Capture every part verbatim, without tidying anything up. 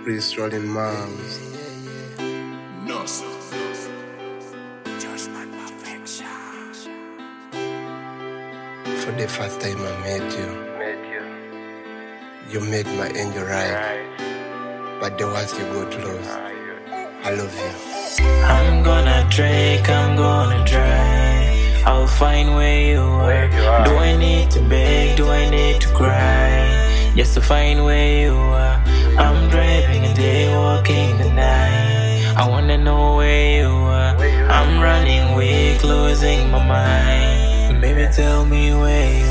Chris Rolling Mouse. For the first time I met you, you made my angel right, but the words you got lost. I love you. I'm gonna drink, I'm gonna drive. I'll find where you are. Do I need to beg? Do I need to cry? Just to find where you are. I'm driving a day, walking the night. I wanna know where you are. I'm running weak, losing my mind. Baby, tell me where you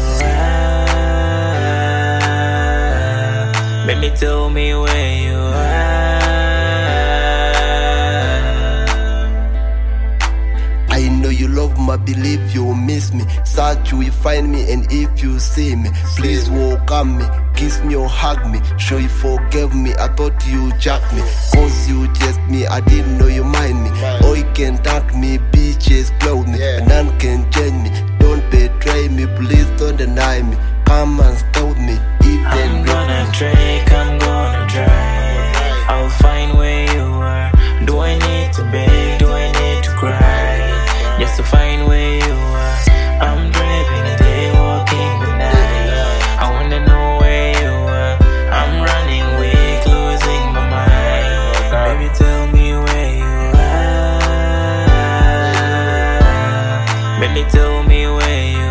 are. Baby, tell me where you are. I know you love me, believe you miss me. Search you, you find me, and if you see me, please welcome me, kiss me or hug me. Sure you forgive me, I thought you jacked me. Cause you just me, I didn't know you mind me. Or you can thank me, bitches clothe me, and none can change me. Don't betray me, please don't deny me. Come and stay with me, eat I'm and gonna me. drink, I'm gonna drive. I'll find where you are. Do I need to beg? Do I need to cry? Just to find where you are. I'm driving a day, walking the night. I wanna know where you are. I'm running weak, losing my mind. Baby, tell me where you are. Baby, tell me where you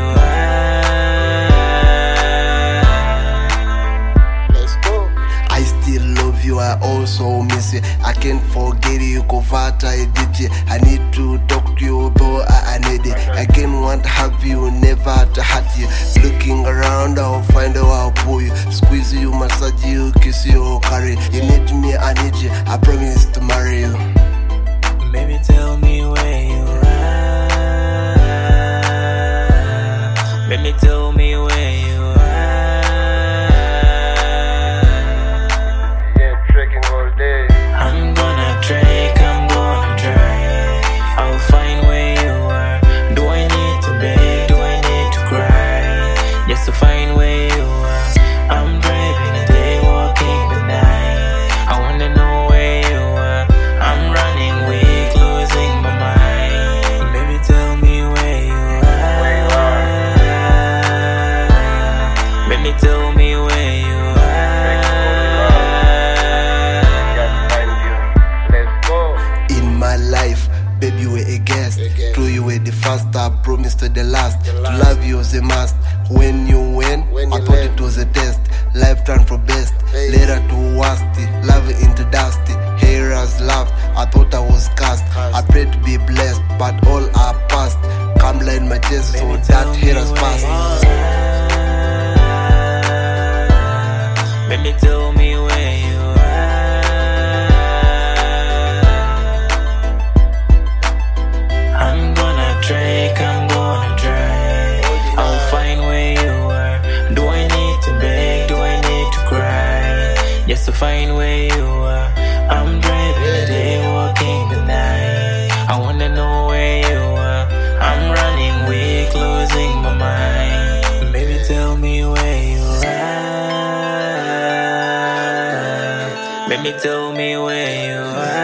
are. Let's go. I still love you, I also miss you. I can't forget you, Kovata, I did you. I need to talk to you, though I, I need it. I can't want to have you, never to hurt you. Looking around, I'll find out I'll pull you. Squeeze you, massage you, kiss you, carry. You need me, I need you. I promise to marry you. Baby, tell me where you are. Baby, tell me where you are. Yeah, trekking all day. I'm gonna drink, I'm gonna drive. I'll find where you are. Do I need to beg? Do I need to cry? Just to find where you are. I'm driving a day, walking the night. I wanna know where you are. I'm running weak, losing my mind. Baby, tell me where you are. Baby, tell me where you are. In my life, baby, you were a guest. True, you were the first, I promised to the last. To love you was a must. When you went, I thought it was a test. Life turned for best, later to worst. Love into dusty. Haters laughed, I thought I was cast. I prayed to be blessed, but all are past. Come line my chest so that haters pass. Baby, tell me where you are. I'm gonna drink, I'm gonna drive. I'll find where you are. Do I need to beg? Do I need to cry? Just to find where you are. I'm driving a day, walking the night. I wanna know where you are. I'm running weak, losing my mind. Baby, tell me where you are. Baby, tell me where you are.